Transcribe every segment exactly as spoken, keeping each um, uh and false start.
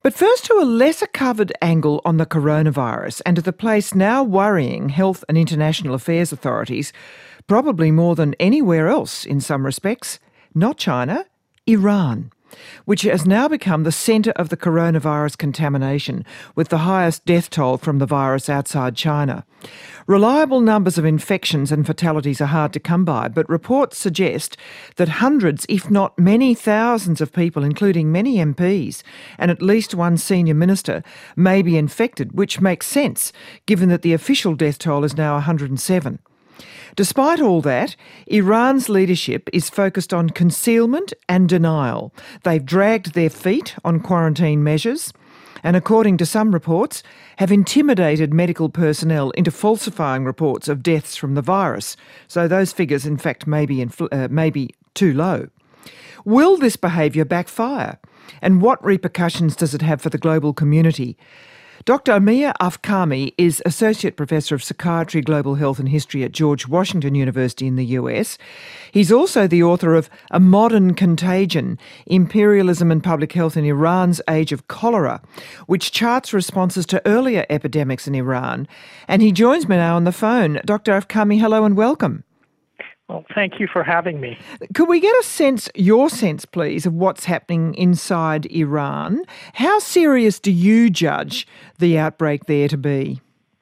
But first to a lesser covered angle on the coronavirus and to the place now worrying health and international affairs authorities, probably more than anywhere else in some respects, not China, Iran, which has now become the centre of the coronavirus contamination, with the highest death toll from the virus outside China. Reliable numbers of infections and fatalities are hard to come by, but reports suggest that hundreds, if not many thousands of people, including many M Ps and at least one senior minister, may be infected, which makes sense given that the official death toll is now one hundred seven. Despite all that, Iran's leadership is focused on concealment and denial. They've dragged their feet on quarantine measures and, according to some reports, have intimidated medical personnel into falsifying reports of deaths from the virus. So those figures, in fact, may be, infl- uh, may be too low. Will this behaviour backfire? And what repercussions does it have for the global community? Doctor Amir Afkhami is Associate Professor of Psychiatry, Global Health and History at George Washington University in the U S. He's also the author of A Modern Contagion, Imperialism and Public Health in Iran's Age of Cholera, which charts responses to earlier epidemics in Iran. And he joins me now on the phone. Doctor Afkhami, hello and welcome. Well, thank you for having me. Could we get a sense, your sense, please, of what's happening inside Iran? How serious do you judge the outbreak there to be?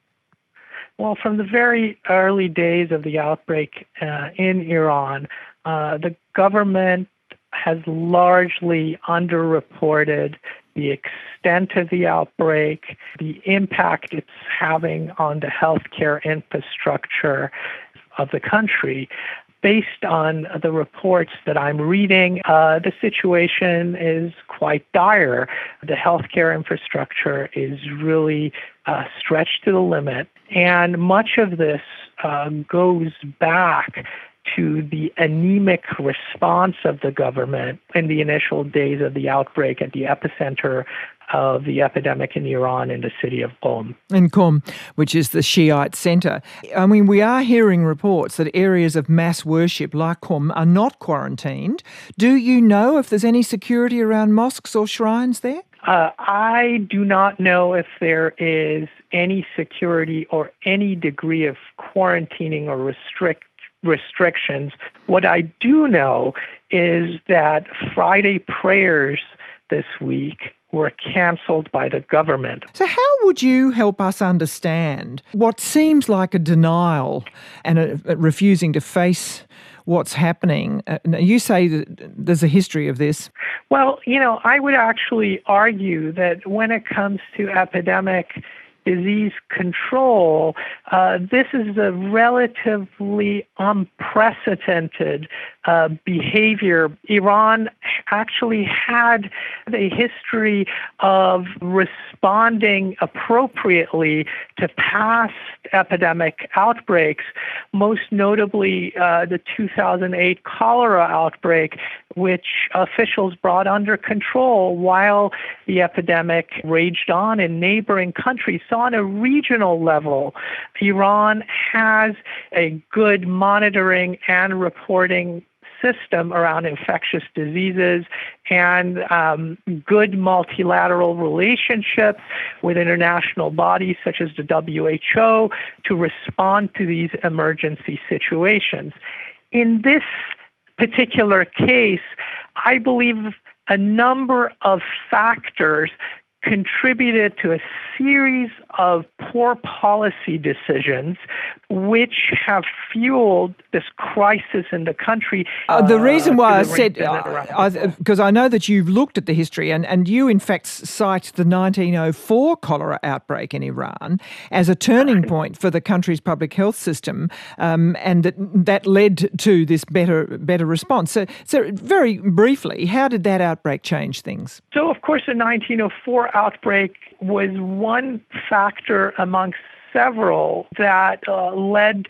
Well, from the very early days of the outbreak uh, in Iran, uh, the government has largely underreported the extent of the outbreak, the impact it's having on the healthcare infrastructure of the country. Based on the reports that I'm reading, uh, the situation is quite dire. The healthcare infrastructure is really uh, stretched to the limit, and much of this uh, goes back to the anemic response of the government in the initial days of the outbreak at the epicenter of the epidemic in Iran in the city of Qom. In Qom, which is the Shiite centre. I mean, we are hearing reports that areas of mass worship like Qom are not quarantined. Do you know if there's any security around mosques or shrines there? Uh, I do not know if there is any security or any degree of quarantining or restrict restrictions. What I do know is that Friday prayers this week were cancelled by the government. So how would you help us understand what seems like a denial and a, a refusing to face what's happening? Uh, you say that there's a history of this. Well, you know, I would actually argue that when it comes to epidemic disease control, uh, this is a relatively unprecedented uh, behavior. Iran actually had a history of responding appropriately to past epidemic outbreaks, most notably uh, the two thousand eight cholera outbreak, which officials brought under control while the epidemic raged on in neighboring countries. So on a regional level, Iran has a good monitoring and reporting system around infectious diseases and um, good multilateral relationships with international bodies such as the W H O to respond to these emergency situations. In this particular case, I believe a number of factors contributed to a series of poor policy decisions which have fueled this crisis in the country. Uh, the reason why uh, I said, because uh, I, I know that you've looked at the history and, and you in fact cite the nineteen oh four cholera outbreak in Iran as a turning point for the country's public health system, um, and that, that led to this better better response. So, so very briefly, how did that outbreak change things? So of course the nineteen oh four outbreak was one factor amongst several that uh, led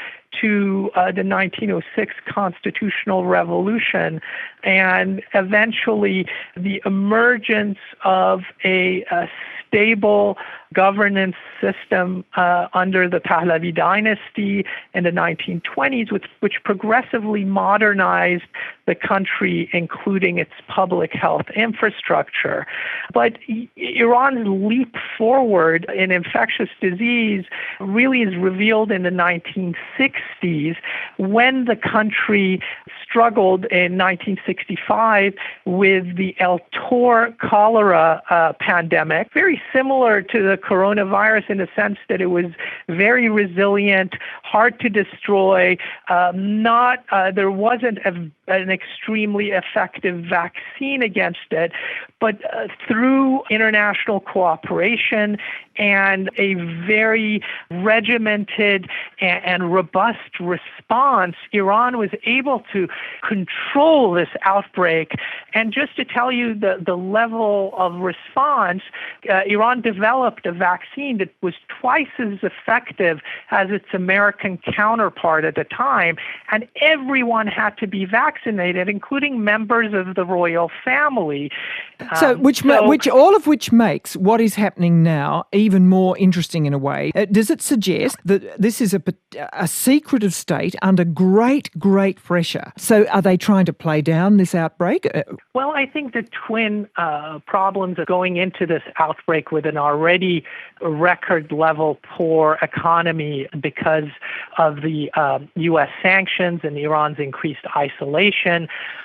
to uh, the nineteen oh six constitutional revolution and eventually the emergence of a, a stable governance system uh, under the Pahlavi dynasty in the nineteen twenties, which, which progressively modernized the country, including its public health infrastructure. But Iran's leap forward in infectious disease really is revealed in the nineteen sixties, when the country struggled in nineteen sixty-five with the El Tor cholera uh, pandemic, very similar to the coronavirus in the sense that it was very resilient, hard to destroy, um, not uh, there wasn't a, an extremely effective vaccine against it, but uh, through international cooperation and a very regimented and, and robust response, Iran was able to control this outbreak. And just to tell you the, the level of response, uh, Iran developed a vaccine that was twice as effective as its American counterpart at the time, and everyone had to be vaccinated, including members of the royal family. So, Um, which, so which all of which makes what is happening now even more interesting in a way. Uh, does it suggest that this is a, a secretive state under great, great pressure? So are they trying to play down this outbreak? Uh, Well, I think the twin uh, problems of going into this outbreak with an already record-level poor economy because of the uh, U S sanctions and Iran's increased isolation,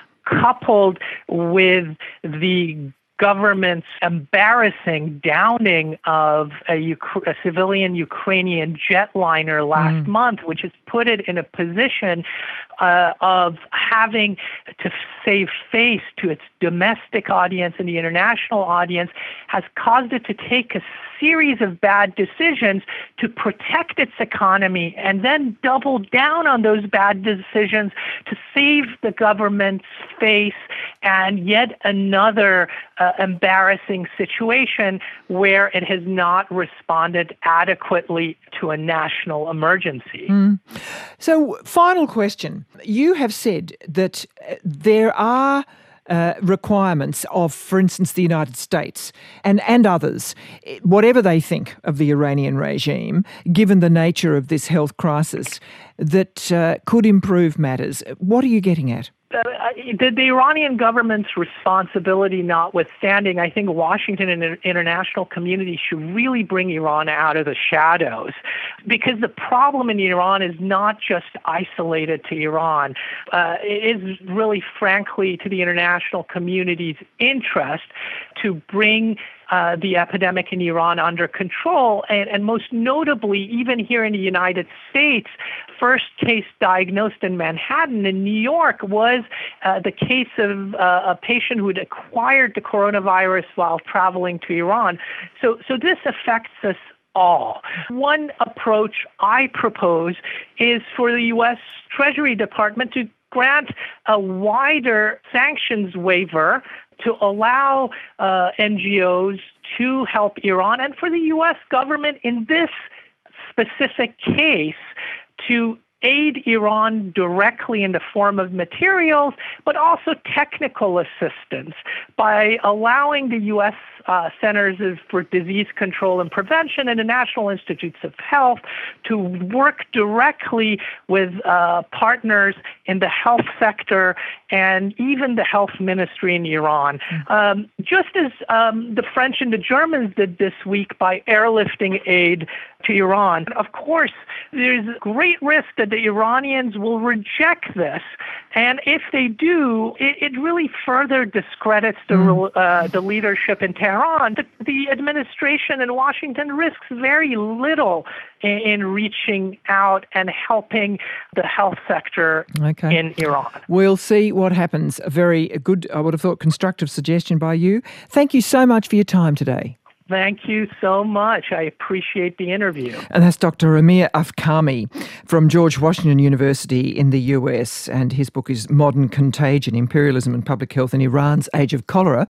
coupled with the government's embarrassing downing of a, Uk- a civilian Ukrainian jetliner last mm. month, which has put it in a position uh, of having to save face to its domestic audience and the international audience, has caused it to take a series of bad decisions to protect its economy and then double down on those bad decisions to save the government's face, and yet another uh, embarrassing situation where it has not responded adequately to a national emergency. Mm. So, final question. You have said that there are Uh, requirements of, for instance, the United States and, and others, whatever they think of the Iranian regime, given the nature of this health crisis, that uh, could improve matters. What are you getting at? Uh, the, the Iranian government's responsibility notwithstanding, I think Washington and the international community should really bring Iran out of the shadows, because the problem in Iran is not just isolated to Iran. Uh, it is really, frankly, to the international community's interest to bring Uh, the epidemic in Iran under control, and, and most notably, even here in the United States, first case diagnosed in Manhattan in New York was uh, the case of uh, a patient who had acquired the coronavirus while traveling to Iran. So, so this affects us all. One approach I propose is for the U S Treasury Department to grant a wider sanctions waiver to allow uh, N G Os to help Iran, and for the U S government in this specific case to aid Iran directly in the form of materials, but also technical assistance by allowing the U S uh, Centers for Disease Control and Prevention and the National Institutes of Health to work directly with uh, partners in the health sector and even the health ministry in Iran. Um, just as um, the French and the Germans did this week by airlifting aid to Iran. Of course, there's great risk that the Iranians will reject this. And if they do, it, it really further discredits the, mm. uh, the leadership in Tehran. The, the administration in Washington risks very little in, in reaching out and helping the health sector okay. in Iran. We'll see what happens. A very good, I would have thought, constructive suggestion by you. Thank you so much for your time today. Thank you so much. I appreciate the interview. And that's Doctor Amir Afkhami from George Washington University in the U S, and his book is Modern Contagion, Imperialism and Public Health in Iran's Age of Cholera.